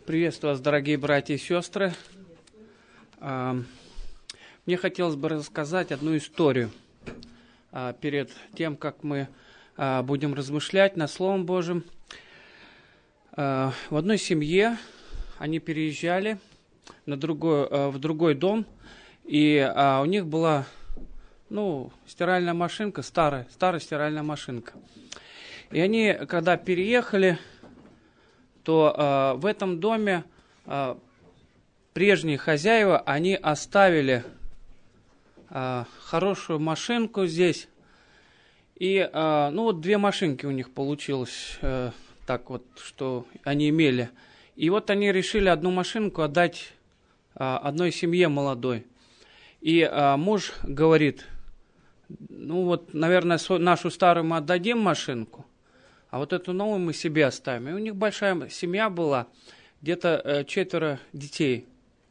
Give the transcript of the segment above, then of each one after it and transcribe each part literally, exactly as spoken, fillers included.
Приветствую вас, дорогие братья и сестры. Мне хотелось бы рассказать одну историю перед тем, как мы будем размышлять над Словом Божьим. В одной семье они переезжали на другой, в другой дом, и у них была ну, стиральная машинка, старая, старая стиральная машинка. И они, когда переехали, то э, в этом доме э, прежние хозяева, они оставили э, хорошую машинку здесь. И, э, ну, вот две машинки у них получилось, э, так вот, что они имели. И вот они решили одну машинку отдать э, одной семье молодой. И э, муж говорит, ну вот, наверное, нашу старую мы отдадим машинку, а вот эту новую мы себе оставим. И у них большая семья была, где-то э, четверо детей.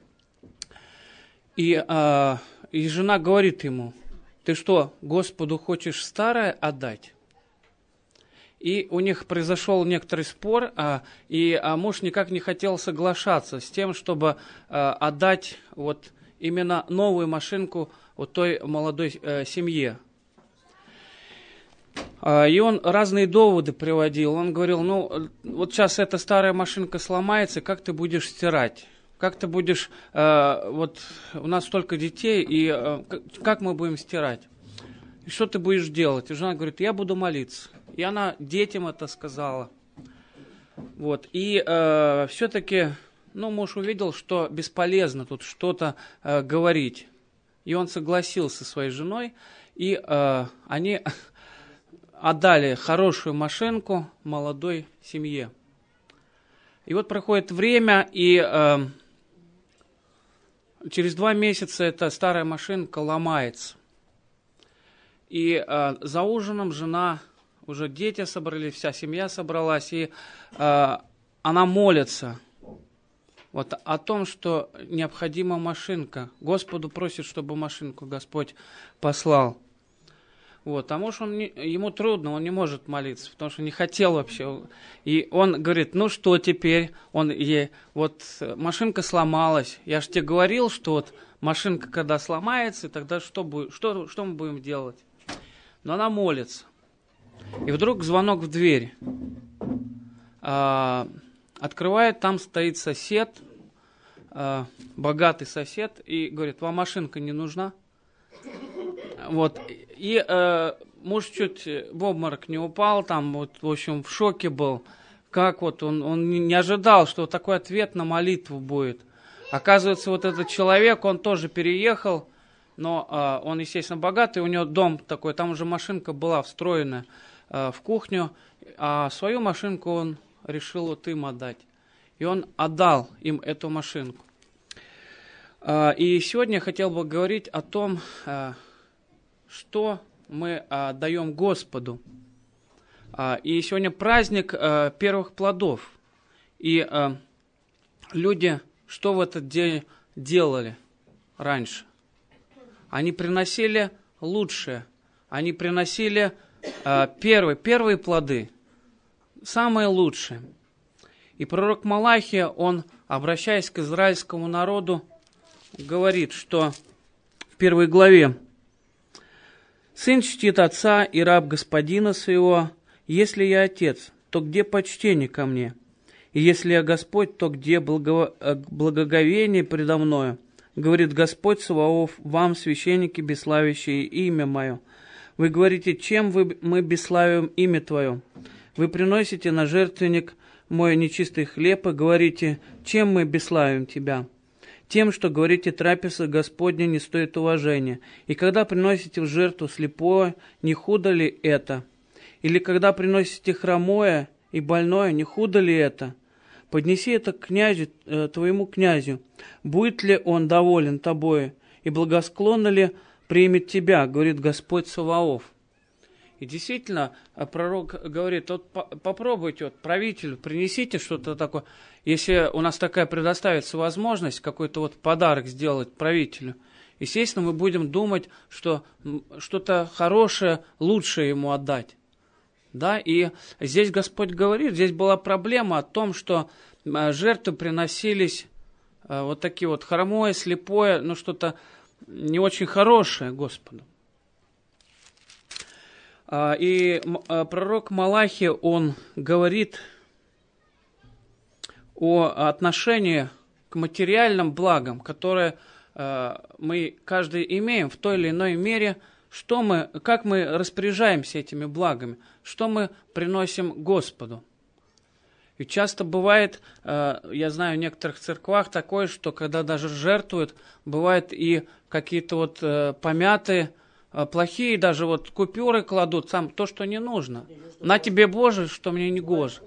И, э, и жена говорит ему, ты что, Господу хочешь старое отдать? И у них произошел некоторый спор, э, и э, муж никак не хотел соглашаться с тем, чтобы э, отдать вот именно новую машинку вот той молодой э, семье. И он разные доводы приводил. Он говорил, ну, вот сейчас эта старая машинка сломается, как ты будешь стирать? Как ты будешь, э, вот у нас столько детей, и э, как мы будем стирать? И что ты будешь делать? И жена говорит, я буду молиться. И она детям это сказала. Вот. И э, все-таки, ну, муж увидел, что бесполезно тут что-то э, говорить. И он согласился со своей женой, и э, они отдали хорошую машинку молодой семье. И вот проходит время, и э, через два месяца эта старая машинка ломается. И э, за ужином жена, уже дети собрались, вся семья собралась, и э, она молится вот о том, что необходима машинка. Господу просит, чтобы машинку Господь послал. Вот, а муж, он не, ему трудно, он не может молиться, потому что не хотел вообще. И он говорит, ну что теперь? Он ей, вот машинка сломалась. Я же тебе говорил, что вот машинка, когда сломается, тогда что, будет, что, что мы будем делать? Но она молится. И вдруг звонок в дверь. А, открывает, там стоит сосед, а, богатый сосед, и говорит, вам машинка не нужна? Вот. И э, муж чуть в обморок не упал, там, вот, в общем, в шоке был. Как вот он, он не ожидал, что такой ответ на молитву будет. Оказывается, вот этот человек, он тоже переехал, но э, он, естественно, богатый, у него дом такой, там уже машинка была встроена э, в кухню, а свою машинку он решил вот им отдать. И он отдал им эту машинку. Э, и сегодня я хотел бы говорить о том, э, что мы а, даем Господу. А, и сегодня праздник а, первых плодов. И а, люди, что в этот день делали раньше? Они приносили лучшее. Они приносили а, первые, первые плоды, самые лучшие. И пророк Малахия, он, обращаясь к израильскому народу, говорит, что в первой главе, «Сын чтит отца и раб господина своего. Если я отец, то где почтение ко мне? И если я Господь, то где благо... благоговение предо мною? Говорит Господь Саваоф, вам, священники, бесславящие имя мое. Вы говорите, чем вы... мы бесславим имя твое? Вы приносите на жертвенник мой нечистый хлеб и говорите, чем мы бесславим тебя? Тем, что говорите, трапеза Господня не стоит уважения. И когда приносите в жертву слепое, не худо ли это? Или когда приносите хромое и больное, не худо ли это? Поднеси это к князю, э, твоему князю. Будет ли он доволен тобою? И благосклонно ли примет тебя, говорит Господь Саваоф. И действительно, пророк говорит, вот попробуйте, вот, правителю, принесите что-то такое. Если у нас такая предоставится возможность, какой-то вот подарок сделать правителю, естественно, мы будем думать, что что-то хорошее, лучшее ему отдать. Да? И здесь Господь говорит, здесь была проблема о том, что жертвы приносились вот такие вот хромое, слепое, ну что-то не очень хорошее Господу. И пророк Малахи, он говорит о отношении к материальным благам, которые мы каждый имеем в той или иной мере, что мы, как мы распоряжаемся этими благами, что мы приносим Господу. И часто бывает, я знаю, в некоторых церквах такое, что когда даже жертвуют, бывает и какие-то вот помятые, плохие даже вот купюры кладут, сам то, что не нужно. На тебе, Боже, что мне не гоже.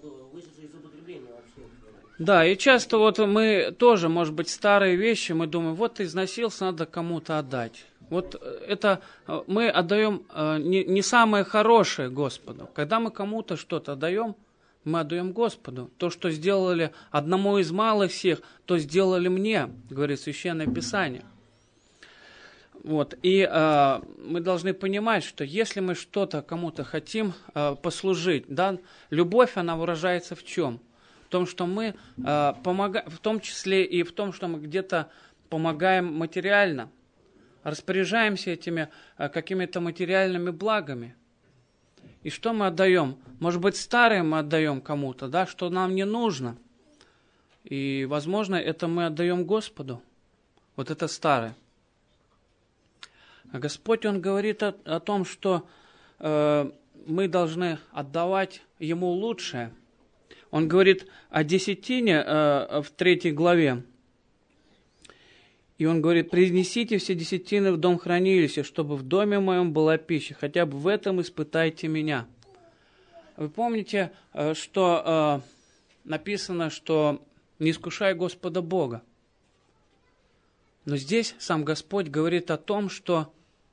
Да, и часто вот мы тоже, может быть, старые вещи, мы думаем, вот ты износился, надо кому-то отдать. Вот это мы отдаем не, не самое хорошее Господу. Когда мы кому-то что-то отдаем, мы отдаем Господу. То, что сделали одному из малых всех, то сделали мне, говорит Священное Писание. Вот. И э, мы должны понимать, что если мы что-то кому-то хотим э, послужить, да, любовь, она выражается в чем? В том, что мы э, помогаем, в том числе и в том, что мы где-то помогаем материально, распоряжаемся этими э, какими-то материальными благами. И что мы отдаем? Может быть, старое мы отдаем кому-то, да, что нам не нужно. И, возможно, это мы отдаем Господу. Вот это старое. А Господь, Он говорит о, о том, что э, мы должны отдавать Ему лучшее. Он говорит о десятине э, в третьей главе. И Он говорит, принесите все десятины в дом хранилища, чтобы в доме моем была пища, хотя бы в этом испытайте меня. Вы помните, э, что э, написано, что не искушай Господа Бога. Но здесь сам Господь говорит о том, что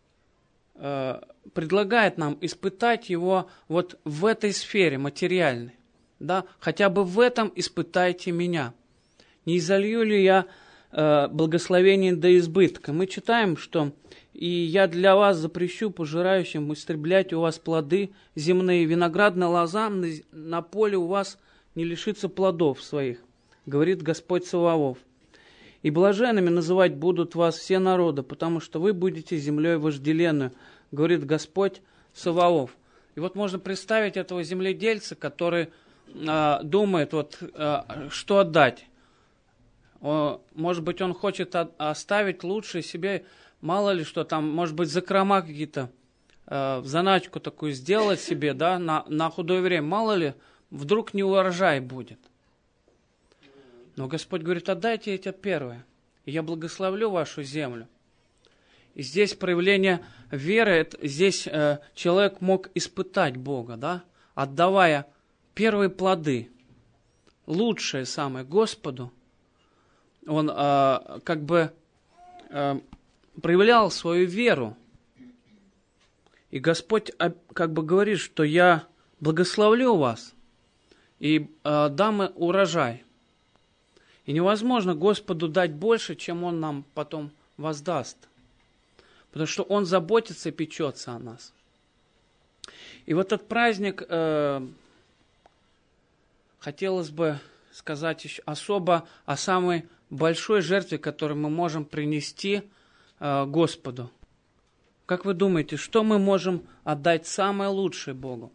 предлагает нам испытать Его вот в этой сфере материальной. Да? Хотя бы в этом испытайте меня. Не изолью ли я э, благословение до избытка? Мы читаем, что «И я для вас запрещу пожирающим истреблять у вас плоды земные, виноградная лоза на, на поле у вас не лишится плодов своих, говорит Господь Саваоф. И блаженными называть будут вас все народы, потому что вы будете землей вожделенную, говорит Господь Саваоф». И вот можно представить этого земледельца, который э, думает, вот, э, что отдать. О, может быть, он хочет от, оставить лучше себе, мало ли что там, может быть, закрома какие-то, э, в заначку такую сделать себе, да, на, на худое время. Мало ли, вдруг не урожай будет. Но Господь говорит, отдайте это первое, и я благословлю вашу землю. И здесь проявление веры, это, здесь э, человек мог испытать Бога, да, отдавая первые плоды, лучшее самое Господу. Он э, как бы э, проявлял свою веру. И Господь э, как бы говорит, что я благословлю вас и э, дам урожай. И невозможно Господу дать больше, чем Он нам потом воздаст. Потому что Он заботится и печется о нас. И вот этот праздник, э, хотелось бы сказать еще особо о самой большой жертве, которую мы можем принести э, Господу. Как вы думаете, что мы можем отдать самое лучшее Богу?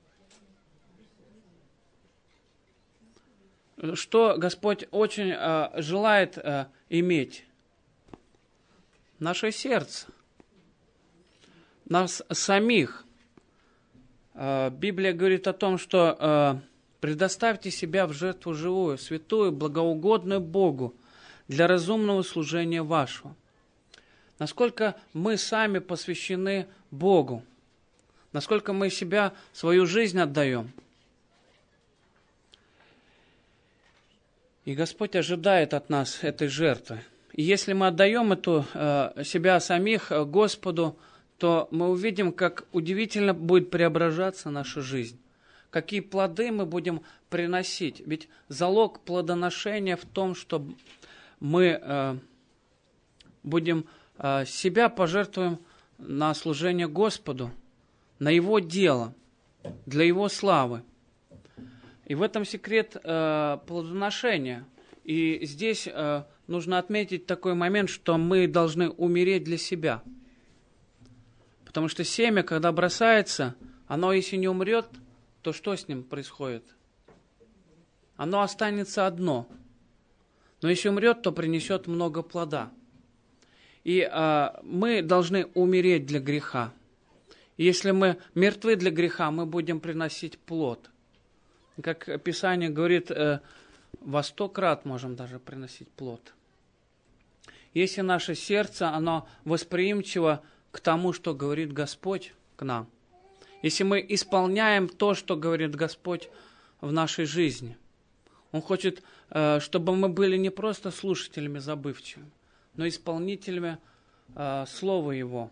Что Господь очень э, желает э, иметь? Наше сердце. Нас самих. Э, Библия говорит о том, что э, предоставьте себя в жертву живую, святую, благоугодную Богу для разумного служения вашего. Насколько мы сами посвящены Богу, насколько мы себя, свою жизнь отдаем. И Господь ожидает от нас этой жертвы. И если мы отдаем эту, э, себя самих Господу, то мы увидим, как удивительно будет преображаться наша жизнь. Какие плоды мы будем приносить. Ведь залог плодоношения в том, что мы э, будем э, себя пожертвуем на служение Господу, на Его дело, для Его славы. И в этом секрет э, плодоношения. И здесь э, нужно отметить такой момент, что мы должны умереть для себя. Потому что семя, когда бросается, оно если не умрет, то что с ним происходит? Оно останется одно. Но если умрет, то принесет много плода. И э, мы должны умереть для греха. И если мы мертвы для греха, мы будем приносить плод. Как Писание говорит, э, во сто крат можем даже приносить плод. Если наше сердце, оно восприимчиво к тому, что говорит Господь к нам. Если мы исполняем то, что говорит Господь в нашей жизни. Он хочет, э, чтобы мы были не просто слушателями забывчивыми, но исполнителями э, Слова Его.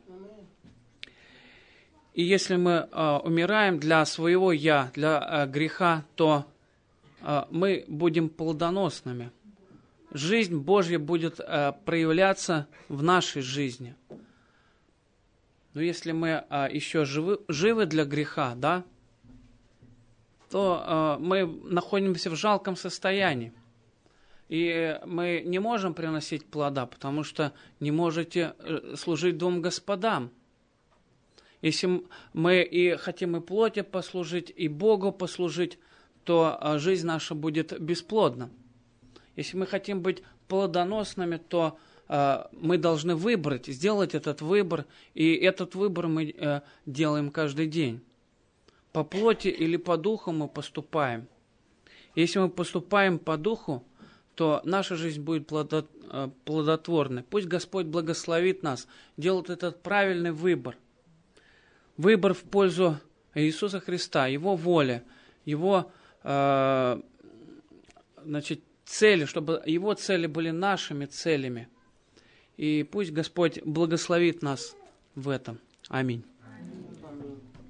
И если мы э, умираем для своего «я», для э, греха, то э, мы будем плодоносными. Жизнь Божья будет э, проявляться в нашей жизни. Но если мы э, еще живы, живы для греха, да, то э, мы находимся в жалком состоянии. И мы не можем приносить плода, потому что не можете служить двум господам. Если мы и хотим и плоти послужить, и Богу послужить, то жизнь наша будет бесплодна. Если мы хотим быть плодоносными, то э, мы должны выбрать, сделать этот выбор, и этот выбор мы э, делаем каждый день. По плоти или по духу мы поступаем. Если мы поступаем по духу, то наша жизнь будет плодо, э, плодотворной. Пусть Господь благословит нас, делает этот правильный выбор. Выбор в пользу Иисуса Христа, Его воли, Его э, значит, цели, чтобы Его цели были нашими целями. И пусть Господь благословит нас в этом. Аминь.